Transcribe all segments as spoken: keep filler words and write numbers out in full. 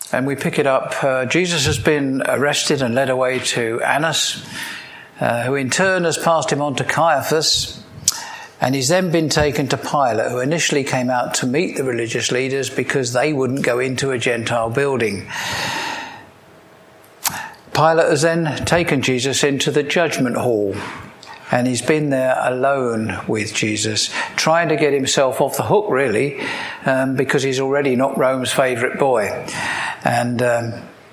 And we pick it up. Uh, Jesus has been arrested and led away to Annas, uh, who in turn has passed him on to Caiaphas. And he's then been taken to Pilate, who initially came out to meet the religious leaders because they wouldn't go into a Gentile building. Pilate has then taken Jesus into the judgment hall. And he's been there alone with Jesus, trying to get himself off the hook, really, um, because he's already not Rome's favourite boy. And um,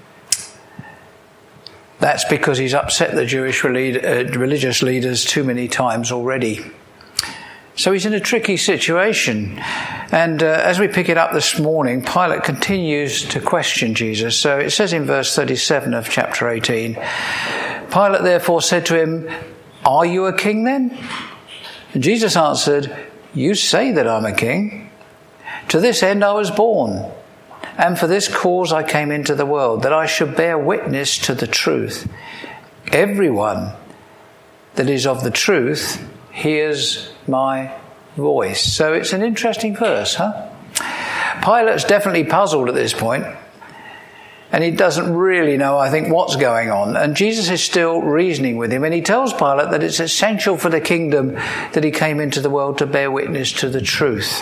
that's because he's upset the Jewish relig- uh, religious leaders too many times already. So he's in a tricky situation. And uh, as we pick it up this morning, Pilate continues to question Jesus. So it says in verse thirty-seven of chapter eighteen, Pilate therefore said to him, "Are you a king then?" And Jesus answered, "You say that I'm a king. To this end I was born, and for this cause I came into the world, that I should bear witness to the truth. Everyone that is of the truth hears my voice." So it's an interesting verse, huh? Pilate's definitely puzzled at this point. And he doesn't really know, I think, what's going on. And Jesus is still reasoning with him. And he tells Pilate that it's essential for the kingdom that he came into the world to bear witness to the truth.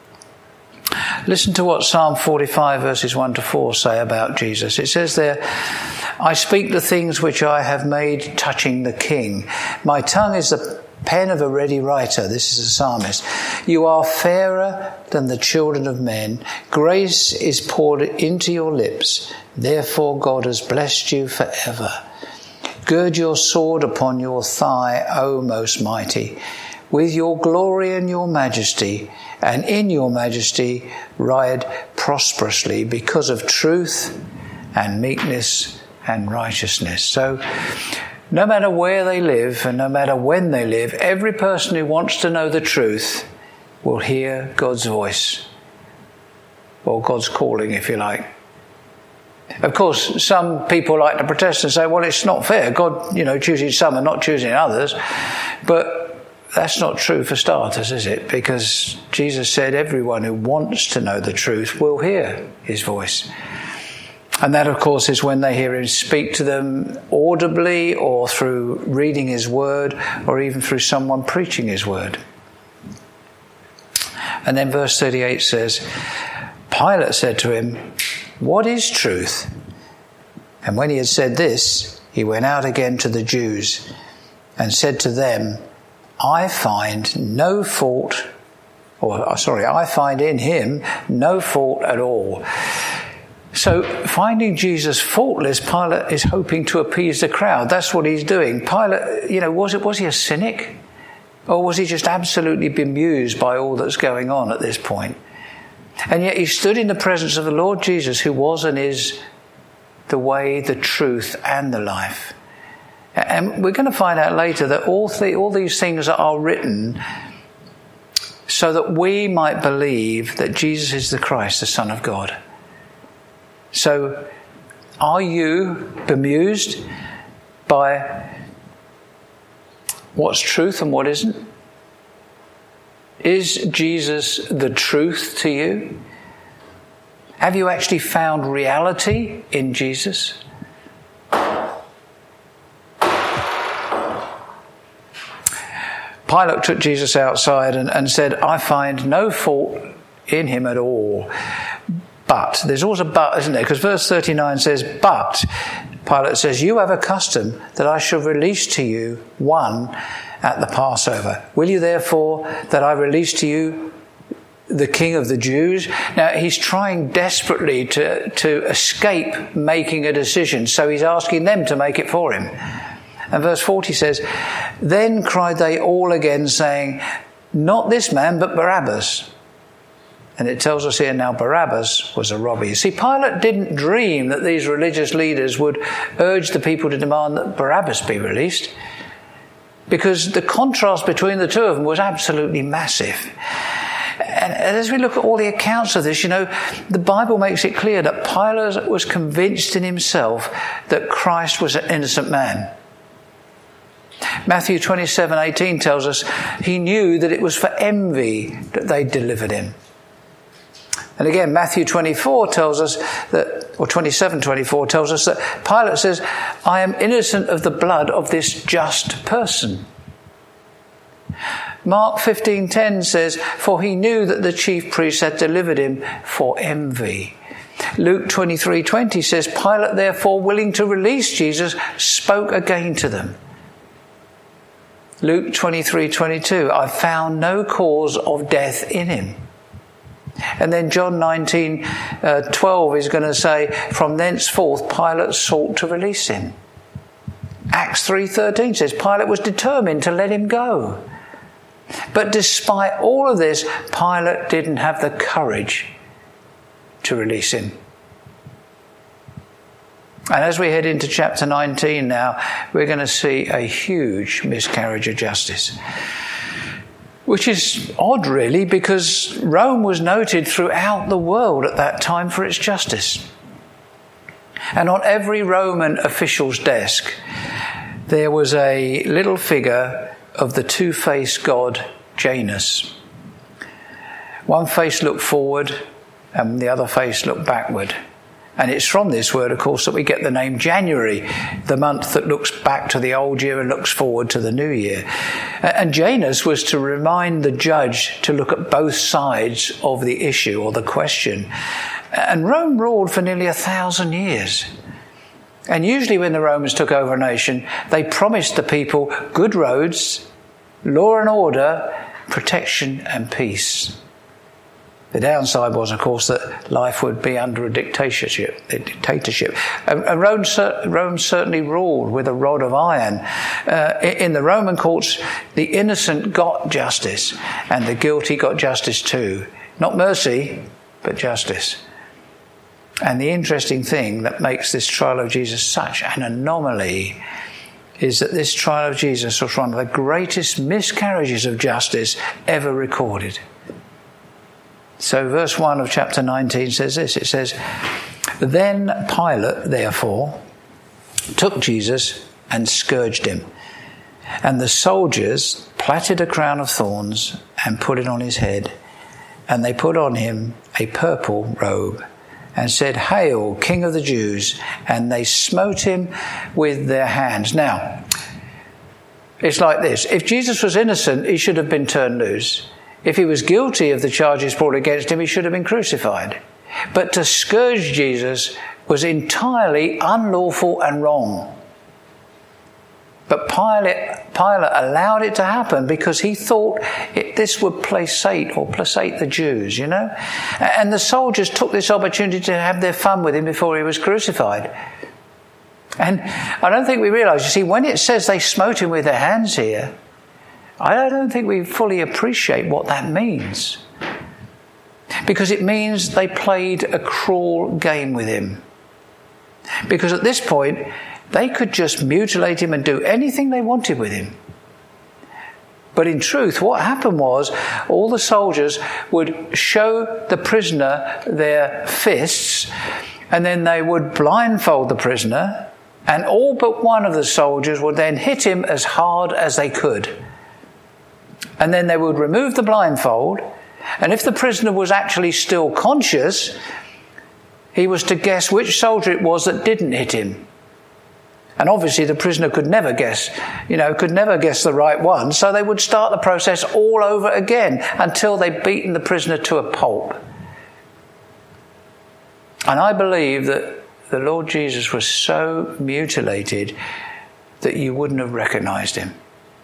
Listen to what Psalm forty-five verses one to four say about Jesus. It says there, "I speak the things which I have made touching the king. My tongue is the pen of a ready writer." This is a psalmist. "You are fairer than the children of men. Grace is poured into your lips. Therefore God has blessed you forever. Gird your sword upon your thigh, O most mighty, with your glory and your majesty, and in your majesty ride prosperously because of truth and meekness and righteousness." So no matter where they live and no matter when they live, every person who wants to know the truth will hear God's voice, or God's calling, if you like. Of course, some people like to protest and say, well, it's not fair. God, you know, chooses some and not choosing others. But that's not true for starters, is it? Because Jesus said everyone who wants to know the truth will hear his voice. And that, of course, is when they hear him speak to them audibly or through reading his word or even through someone preaching his word. And then verse thirty-eight says, Pilate said to him, "What is truth?" And when he had said this, he went out again to the Jews and said to them, "I find no fault, or sorry, I find in him no fault at all." So finding Jesus faultless, Pilate is hoping to appease the crowd. That's what he's doing. Pilate, you know, was it was he a cynic? Or was he just absolutely bemused by all that's going on at this point? And yet he stood in the presence of the Lord Jesus, who was and is the way, the truth, and the life. And we're going to find out later that all, th- all these things are written so that we might believe that Jesus is the Christ, the Son of God. So, are you bemused by what's truth and what isn't? Is Jesus the truth to you? Have you actually found reality in Jesus? Pilate took Jesus outside and, and said, "I find no fault in him at all." But, there's always a but, isn't there? Because verse thirty-nine says, "But," Pilate says, "you have a custom that I shall release to you one at the Passover. Will you therefore that I release to you the King of the Jews?" Now, he's trying desperately to, to escape making a decision, so he's asking them to make it for him. And verse forty says, "Then cried they all again, saying, 'Not this man, but Barabbas.' And it tells us here now Barabbas was a robber. You see, Pilate didn't dream that these religious leaders would urge the people to demand that Barabbas be released, because the contrast between the two of them was absolutely massive. And as we look at all the accounts of this, you know, the Bible makes it clear that Pilate was convinced in himself that Christ was an innocent man. Matthew twenty-seven eighteen tells us he knew that it was for envy that they delivered him. And again, Matthew twenty-four tells us that or twenty-seven twenty-four tells us that Pilate says, I am innocent of the blood of this just person. Mark fifteen ten says, for he knew that the chief priests had delivered him for envy. Luke twenty-three twenty says, Pilate, therefore, willing to release Jesus, spoke again to them. Luke twenty-three twenty-two, I found no cause of death in him. And then John nineteen twelve is going to say, from thenceforth Pilate sought to release him. Acts three thirteen says, Pilate was determined to let him go. But despite all of this, Pilate didn't have the courage to release him. And as we head into chapter nineteen now, we're going to see a huge miscarriage of justice. Which is odd, really, because Rome was noted throughout the world at that time for its justice. And on every Roman official's desk, there was a little figure of the two-faced god Janus. One face looked forward and the other face looked backward. And it's from this word, of course, that we get the name January, the month that looks back to the old year and looks forward to the new year. And Janus was to remind the judge to look at both sides of the issue or the question. And Rome ruled for nearly a thousand years. And usually when the Romans took over a nation, they promised the people good roads, law and order, protection and peace. The downside was, of course, that life would be under a dictatorship. A dictatorship. And Rome, Rome certainly ruled with a rod of iron. Uh, in the Roman courts, the innocent got justice, and the guilty got justice too. Not mercy, but justice. And the interesting thing that makes this trial of Jesus such an anomaly is that this trial of Jesus was one of the greatest miscarriages of justice ever recorded. So verse one of chapter nineteen says this. It says, then Pilate, therefore, took Jesus and scourged him. And the soldiers plaited a crown of thorns and put it on his head. And they put on him a purple robe and said, Hail, King of the Jews. And they smote him with their hands. Now, it's like this. If Jesus was innocent, he should have been turned loose. If he was guilty of the charges brought against him, he should have been crucified. But to scourge Jesus was entirely unlawful and wrong. But Pilate, Pilate allowed it to happen because he thought it, this would placate or placate the Jews, you know. And the soldiers took this opportunity to have their fun with him before he was crucified. And I don't think we realise, you see, when it says they smote him with their hands here, I don't think we fully appreciate what that means. Because it means they played a cruel game with him. Because at this point, they could just mutilate him and do anything they wanted with him. But in truth, what happened was all the soldiers would show the prisoner their fists, and then they would blindfold the prisoner, and all but one of the soldiers would then hit him as hard as they could. And then they would remove the blindfold, and if the prisoner was actually still conscious, he was to guess which soldier it was that didn't hit him. And obviously the prisoner could never guess, you know, could never guess the right one, so they would start the process all over again until they'd beaten the prisoner to a pulp. And I believe that the Lord Jesus was so mutilated that you wouldn't have recognised him.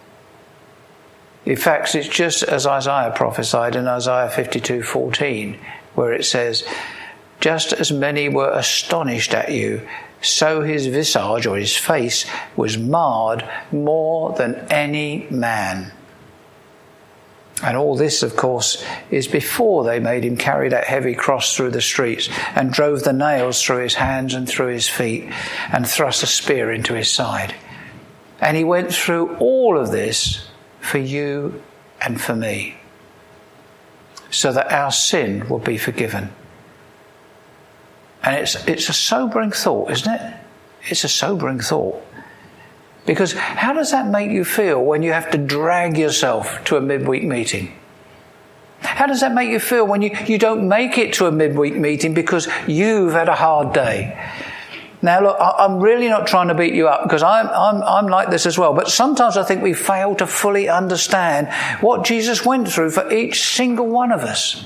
In fact, it's just as Isaiah prophesied in Isaiah fifty-two fourteen, where it says, just as many were astonished at you, so his visage or his face was marred more than any man. And all this, of course, is before they made him carry that heavy cross through the streets and drove the nails through his hands and through his feet and thrust a spear into his side. And he went through all of this for you and for me, so that our sin will be forgiven. And it's it's a sobering thought, isn't it? It's a sobering thought. Because how does that make you feel when you have to drag yourself to a midweek meeting? How does that make you feel when you, you don't make it to a midweek meeting because you've had a hard day? Now, look, I'm really not trying to beat you up because I'm, I'm, I'm like this as well. But sometimes I think we fail to fully understand what Jesus went through for each single one of us.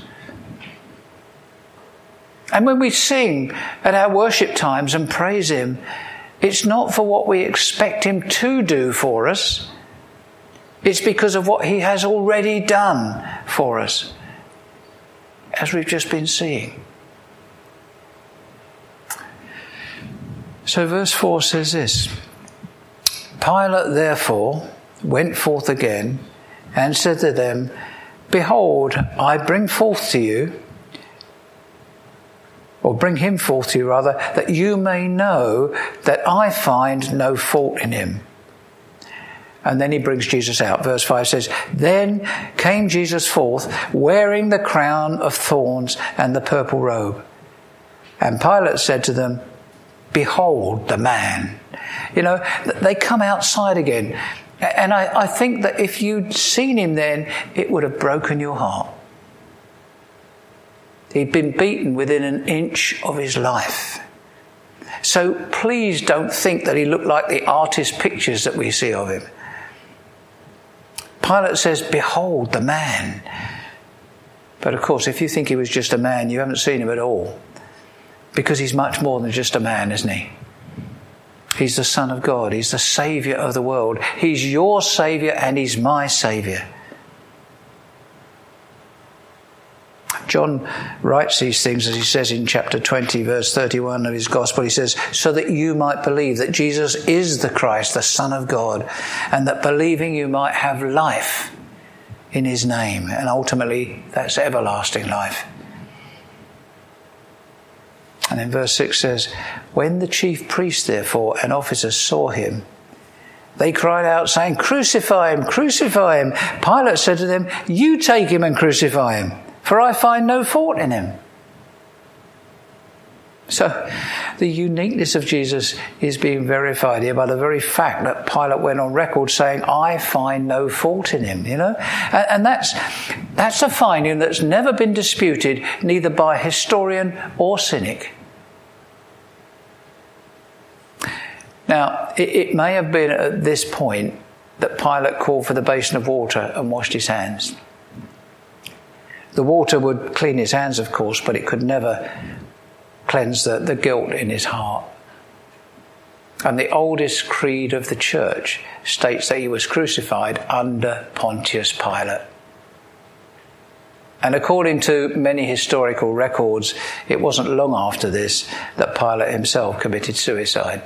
And when we sing at our worship times and praise him, it's not for what we expect him to do for us. It's because of what he has already done for us, as we've just been seeing. So verse four says this: Pilate therefore went forth again and said to them, Behold, I bring forth to you, or bring him forth to you rather, that you may know that I find no fault in him. And then he brings Jesus out. Verse five says, Then came Jesus forth, wearing the crown of thorns and the purple robe. And Pilate said to them, Behold the man. You know, they come outside again. And I, I think that if you'd seen him then, it would have broken your heart. He'd been beaten within an inch of his life. So please don't think that he looked like the artist pictures that we see of him. Pilate says, Behold the man. But of course, if you think he was just a man, you haven't seen him at all. Because he's much more than just a man, isn't he? He's the Son of God. He's the Saviour of the world. He's your Saviour and he's my Saviour. John writes these things, as he says in chapter twenty, verse thirty-one of his gospel. He says, so that you might believe that Jesus is the Christ, the Son of God, and that believing you might have life in his name. And ultimately, that's everlasting life. And then verse six says, when the chief priests, therefore, and officers saw him, they cried out, saying, Crucify him, crucify him. Pilate said to them, You take him and crucify him, for I find no fault in him. So the uniqueness of Jesus is being verified here by the very fact that Pilate went on record saying, I find no fault in him, you know. And, and that's, that's a finding that's never been disputed, neither by historian or cynic. Now, it, it may have been at this point that Pilate called for the basin of water and washed his hands. The water would clean his hands, of course, but it could never cleanse the, the guilt in his heart. And the oldest creed of the church states that he was crucified under Pontius Pilate. And according to many historical records, it wasn't long after this that Pilate himself committed suicide.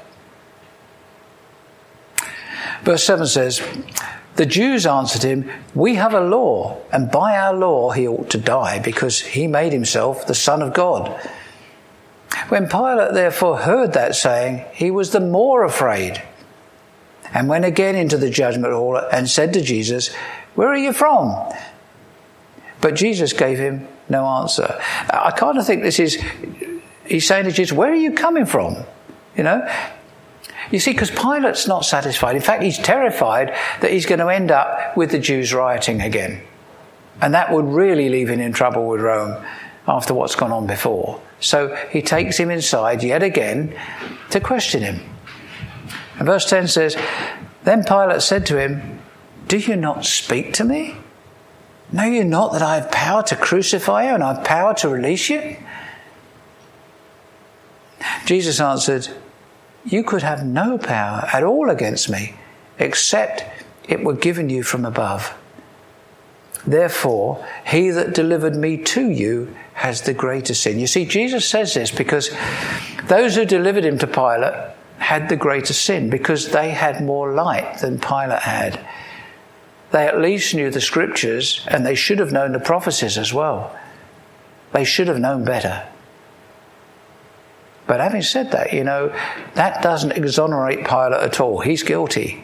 Verse seven says, the Jews answered him, We have a law, and by our law he ought to die, because he made himself the Son of God. When Pilate therefore heard that saying, he was the more afraid, and went again into the judgment hall and said to Jesus, Where are you from? But Jesus gave him no answer. I kind of think this is, he's saying to Jesus, where are you coming from? You know? You see, because Pilate's not satisfied. In fact, he's terrified that he's going to end up with the Jews rioting again. And that would really leave him in trouble with Rome after what's gone on before. So he takes him inside yet again to question him. And verse ten says, Then Pilate said to him, Do you not speak to me? Know you not that I have power to crucify you and I have power to release you? Jesus answered, You could have no power at all against me, except it were given you from above. Therefore, he that delivered me to you has the greater sin. You see, Jesus says this because those who delivered him to Pilate had the greater sin, because they had more light than Pilate had. They at least knew the scriptures, and they should have known the prophecies as well. They should have known better. But having said that, you know, that doesn't exonerate Pilate at all. He's guilty.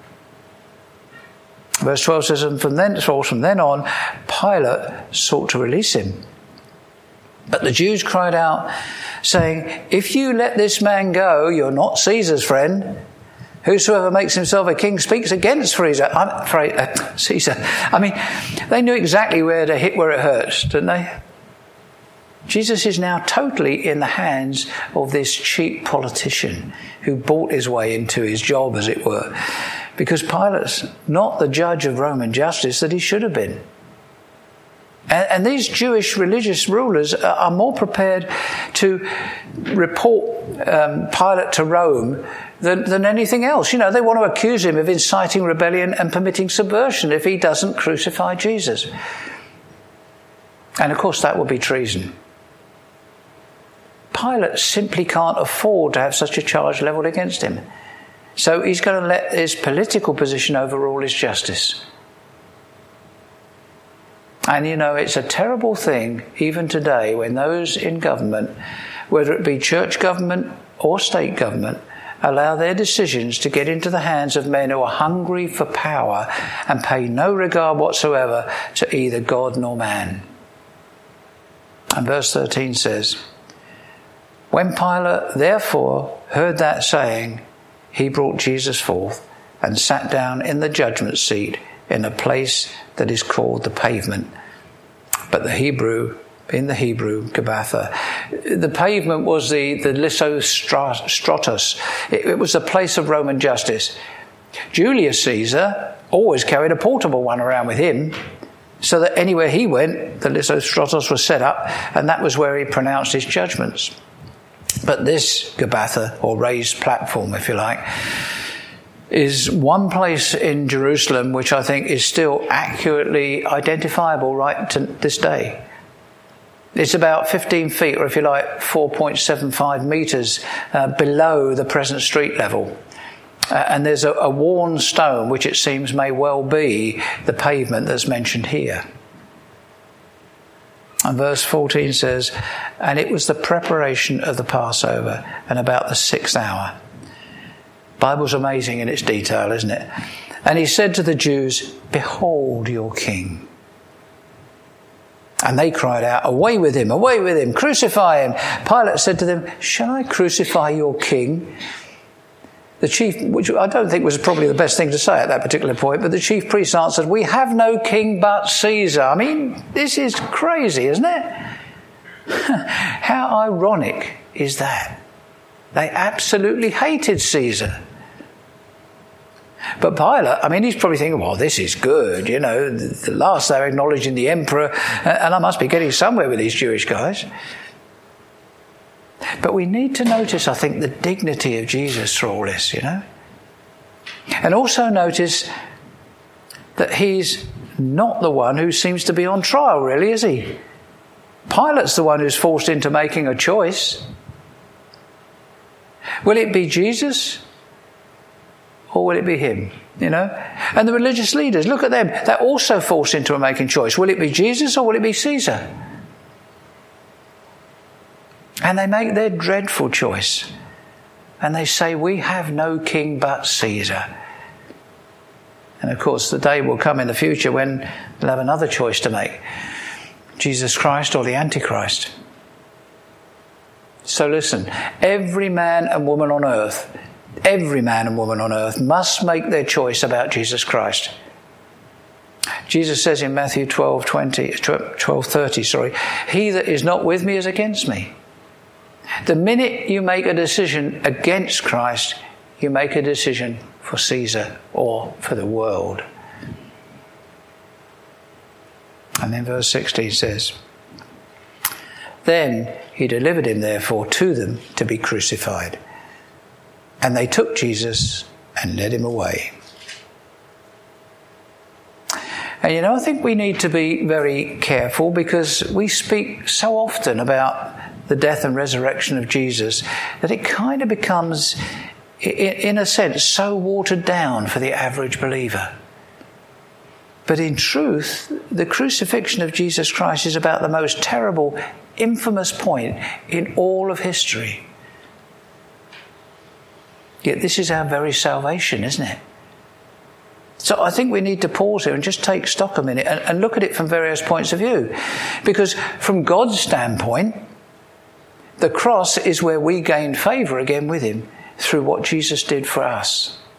Verse twelve says, And from then, from then on, Pilate sought to release him. But the Jews cried out, saying, If you let this man go, you're not Caesar's friend. Whosoever makes himself a king speaks against Caesar. I'm afraid, uh, Caesar. I mean, they knew exactly where to hit where it hurts, didn't they? Jesus is now totally in the hands of this cheap politician who bought his way into his job, as it were, because Pilate's not the judge of Roman justice that he should have been. And, and these Jewish religious rulers are, are more prepared to report um, Pilate to Rome than, than anything else. You know, they want to accuse him of inciting rebellion and permitting subversion if he doesn't crucify Jesus. And of course that would be treason. Pilate simply can't afford to have such a charge levelled against him. So he's going to let his political position overrule his justice. And you know, it's a terrible thing even today when those in government, whether it be church government or state government, allow their decisions to get into the hands of men who are hungry for power and pay no regard whatsoever to either God nor man. And verse thirteen says, when Pilate therefore heard that saying, he brought Jesus forth and sat down in the judgment seat in a place that is called the Pavement, but the Hebrew, in the Hebrew, Gabbatha. The pavement was the, the Lysistratus. It, it was the place of Roman justice. Julius Caesar always carried a portable one around with him, so that anywhere he went, the Lysistratus was set up, and that was where he pronounced his judgments. But this Gabbatha, or raised platform, if you like, is one place in Jerusalem which I think is still accurately identifiable right to this day. It's about fifteen feet, or if you like, four point seven five metres uh, below the present street level. Uh, and there's a, a worn stone which it seems may well be the pavement that's mentioned here. And verse fourteen says, and it was the preparation of the Passover, and about the sixth hour. Bible's amazing in its detail, isn't it? And he said to the Jews, behold your king. And they cried out, away with him, away with him, crucify him. Pilate said to them, shall I crucify your king? The chief, which I don't think was probably the best thing to say at that particular point, but the chief priest answered, we have no king but Caesar. I mean, this is crazy, isn't it? How ironic is that? They absolutely hated Caesar. But Pilate, I mean, he's probably thinking, well, this is good, you know, the last they're acknowledging the emperor, and I must be getting somewhere with these Jewish guys. But we need to notice, I think, the dignity of Jesus through all this, you know. And also notice that he's not the one who seems to be on trial, really, is he? Pilate's the one who's forced into making a choice. Will it be Jesus? Or will it be him? You know? And the religious leaders, look at them. They're also forced into a making choice. Will it be Jesus or will it be Caesar? And they make their dreadful choice. And they say, we have no king but Caesar. And of course, the day will come in the future when they'll have another choice to make. Jesus Christ or the Antichrist. So listen, every man and woman on earth, every man and woman on earth must make their choice about Jesus Christ. Jesus says in Matthew twelve twenty, twelve thirty, sorry, he that is not with me is against me. The minute you make a decision against Christ, you make a decision for Caesar or for the world. And then verse sixteen says, then he delivered him therefore to them to be crucified. And they took Jesus and led him away. And you know, I think we need to be very careful because we speak so often about the death and resurrection of Jesus that it kind of becomes, in a sense, so watered down for the average believer. But in truth, the crucifixion of Jesus Christ is about the most terrible, infamous point in all of history. Yet this is our very salvation, isn't it? So I think we need to pause here and just take stock a minute and, and look at it from various points of view. Because from God's standpoint, the cross is where we gain favour again with him through what Jesus did for us.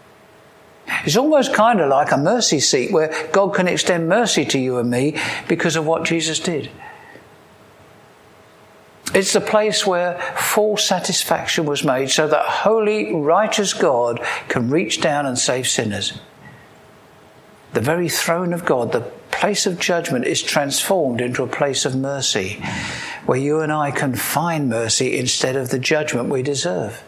It's almost kind of like a mercy seat where God can extend mercy to you and me because of what Jesus did. It's the place where full satisfaction was made so that holy, righteous God can reach down and save sinners. The very throne of God, the place of judgment, is transformed into a place of mercy, where you and I can find mercy instead of the judgment we deserve.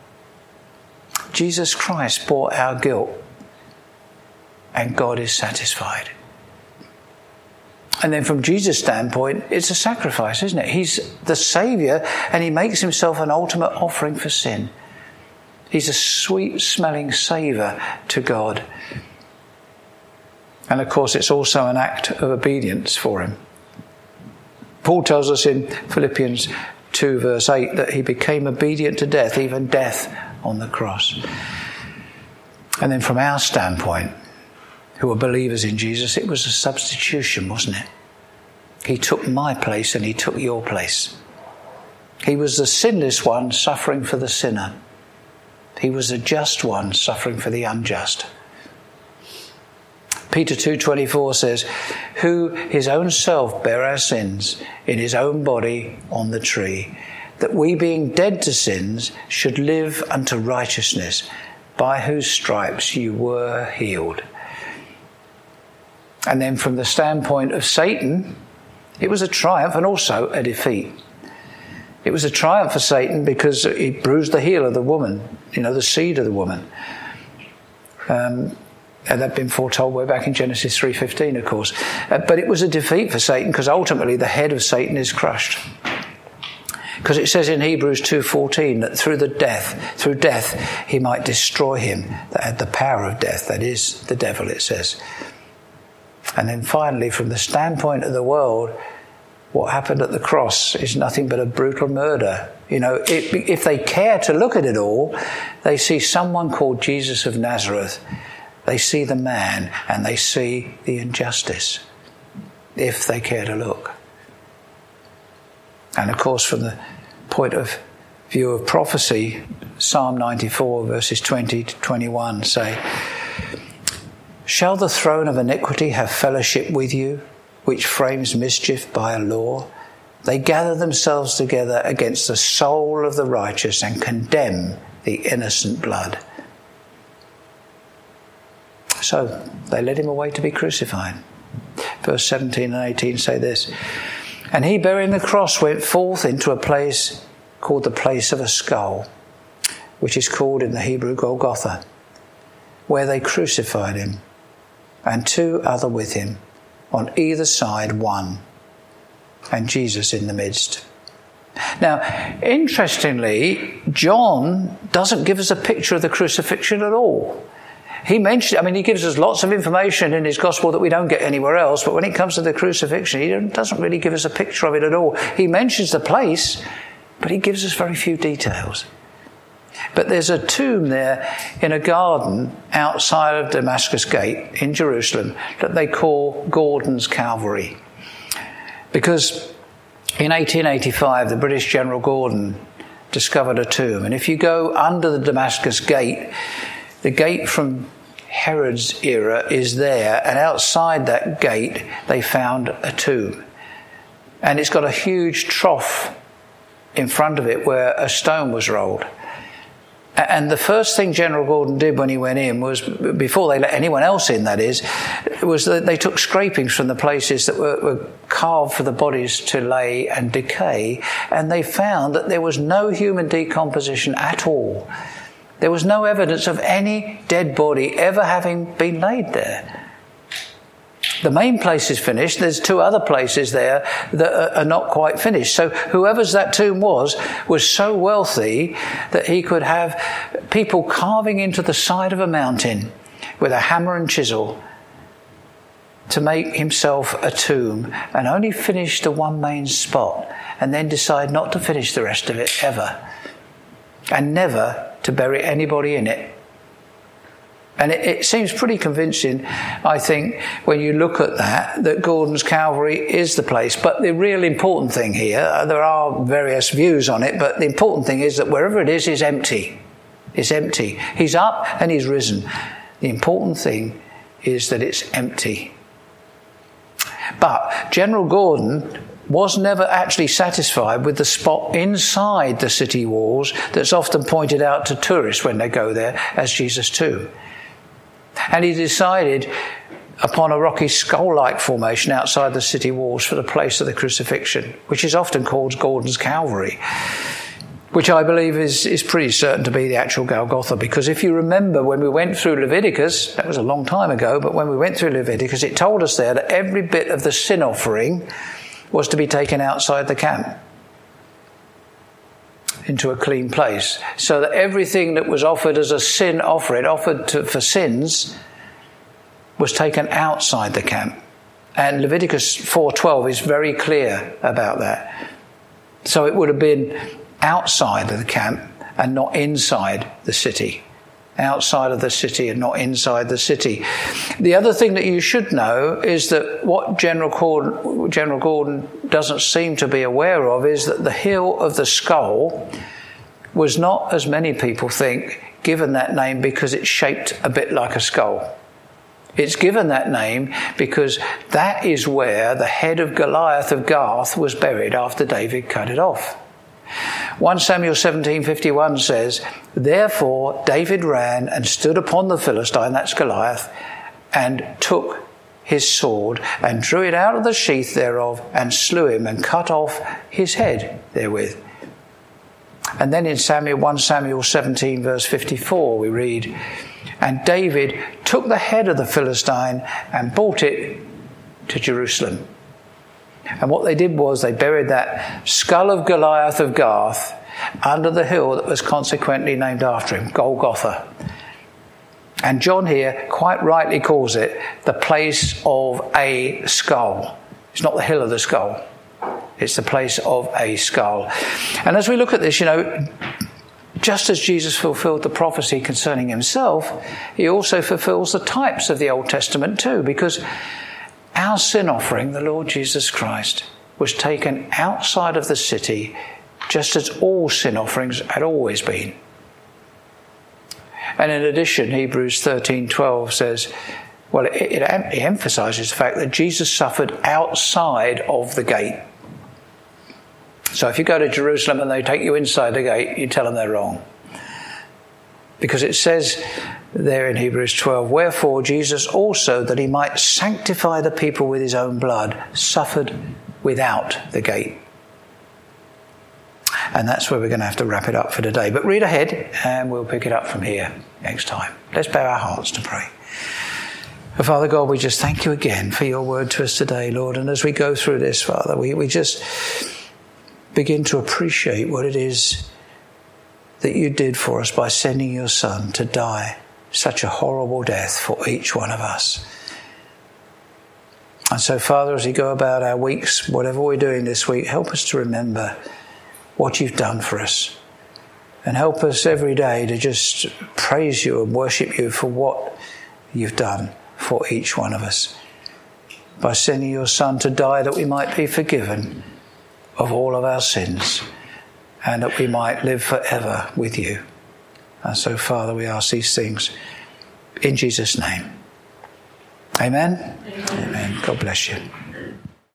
Jesus Christ bore our guilt, and God is satisfied. And then from Jesus' standpoint, it's a sacrifice, isn't it? He's the Saviour, and he makes himself an ultimate offering for sin. He's a sweet-smelling savour to God. And of course, it's also an act of obedience for him. Paul tells us in Philippians two, verse eight, that he became obedient to death, even death on the cross. And then from our standpoint, who are believers in Jesus, it was a substitution, wasn't it? He took my place and he took your place. He was the sinless one suffering for the sinner. He was the just one suffering for the unjust. Peter two twenty-four says, who his own self bare our sins in his own body on the tree, that we being dead to sins should live unto righteousness, by whose stripes you were healed. And then from the standpoint of Satan, it was a triumph and also a defeat. It was a triumph for Satan because he bruised the heel of the woman, you know, the seed of the woman. Um, and that had been foretold way back in Genesis three fifteen, of course. Uh, but it was a defeat for Satan because ultimately the head of Satan is crushed. Because it says in Hebrews two fourteen that through the death, through death, he might destroy him that had the power of death. That is the devil, it says. And then finally, from the standpoint of the world, what happened at the cross is nothing but a brutal murder. You know, it, if they care to look at it all, they see someone called Jesus of Nazareth. They see the man and they see the injustice, if they care to look. And of course, from the point of view of prophecy, Psalm ninety-four, verses twenty to twenty-one say, shall the throne of iniquity have fellowship with you, which frames mischief by a law? They gather themselves together against the soul of the righteous and condemn the innocent blood. So they led him away to be crucified. Verse seventeen and eighteen say this, and he bearing the cross went forth into a place called the place of a skull, which is called in the Hebrew Golgotha, where they crucified him, and two other with him, on either side one, and Jesus in the midst. Now, interestingly, John doesn't give us a picture of the crucifixion at all. He mentioned, I mean, he gives us lots of information in his gospel that we don't get anywhere else, but when it comes to the crucifixion, he doesn't really give us a picture of it at all. He mentions the place, but he gives us very few details. But there's a tomb there in a garden outside of Damascus Gate in Jerusalem that they call Gordon's Calvary. Because in eighteen eighty-five, the British General Gordon discovered a tomb. And if you go under the Damascus Gate, the gate from Herod's era is there. And outside that gate, they found a tomb. And it's got a huge trough in front of it where a stone was rolled. And the first thing General Gordon did when he went in was, before they let anyone else in, that is, was that they took scrapings from the places that were, were carved for the bodies to lay and decay, and they found that there was no human decomposition at all. There was no evidence of any dead body ever having been laid there. The main place is finished. There's two other places there that are not quite finished. So whoever's that tomb was, was so wealthy that he could have people carving into the side of a mountain with a hammer and chisel to make himself a tomb, and only finish the one main spot and then decide not to finish the rest of it ever, and never to bury anybody in it. And it, it seems pretty convincing, I think, when you look at that, that Gordon's Calvary is the place. But the real important thing here, there are various views on it, but the important thing is that wherever it is, is empty. It's empty. He's up and he's risen. The important thing is that it's empty. But General Gordon was never actually satisfied with the spot inside the city walls that's often pointed out to tourists when they go there as Jesus' tomb. And he decided upon a rocky skull-like formation outside the city walls for the place of the crucifixion, which is often called Gordon's Calvary, which I believe is, is pretty certain to be the actual Golgotha. Because if you remember when we went through Leviticus, that was a long time ago, but when we went through Leviticus, it told us there that every bit of the sin offering was to be taken outside the camp into a clean place, so that everything that was offered as a sin offering, offered to, for sins, was taken outside the camp. And Leviticus four twelve is very clear about that. So it would have been outside of the camp and not inside the city. Outside of the city and not inside the city. The other thing that you should know is that what General Gordon, General Gordon doesn't seem to be aware of is that the hill of the skull was not, as many people think, given that name because it's shaped a bit like a skull. It's given that name because that is where the head of Goliath of Gath was buried after David cut it off. First Samuel seventeen fifty-one says, "Therefore David ran and stood upon the Philistine," that's Goliath, "and took his sword and drew it out of the sheath thereof and slew him and cut off his head therewith." And then in Samuel, First Samuel seventeen verse fifty-four we read, "And David took the head of the Philistine and brought it to Jerusalem." And what they did was they buried that skull of Goliath of Gath under the hill that was consequently named after him, Golgotha. And John here quite rightly calls it the place of a skull. It's not the hill of the skull. It's the place of a skull. And as we look at this, you know, just as Jesus fulfilled the prophecy concerning himself, he also fulfills the types of the Old Testament too, because our sin offering, the Lord Jesus Christ, was taken outside of the city just as all sin offerings had always been. And in addition, Hebrews thirteen twelve says, well, it, it, it emphasises the fact that Jesus suffered outside of the gate. So if you go to Jerusalem and they take you inside the gate, you tell them they're wrong. Because it says there in Hebrews twelve, "Wherefore Jesus also, that he might sanctify the people with his own blood, suffered without the gate." And that's where we're going to have to wrap it up for today. But read ahead and we'll pick it up from here next time. Let's bow our hearts to pray. Father God, we just thank you again for your word to us today, Lord. And as we go through this, Father, we, we just begin to appreciate what it is that you did for us by sending your Son to die such a horrible death for each one of us. And so, Father, as we go about our weeks, whatever we're doing this week, help us to remember what you've done for us. And help us every day to just praise you and worship you for what you've done for each one of us. By sending your Son to die that we might be forgiven of all of our sins and that we might live forever with you. And so, Father, we ask these things in Jesus' name. Amen? Amen. Amen. God bless you.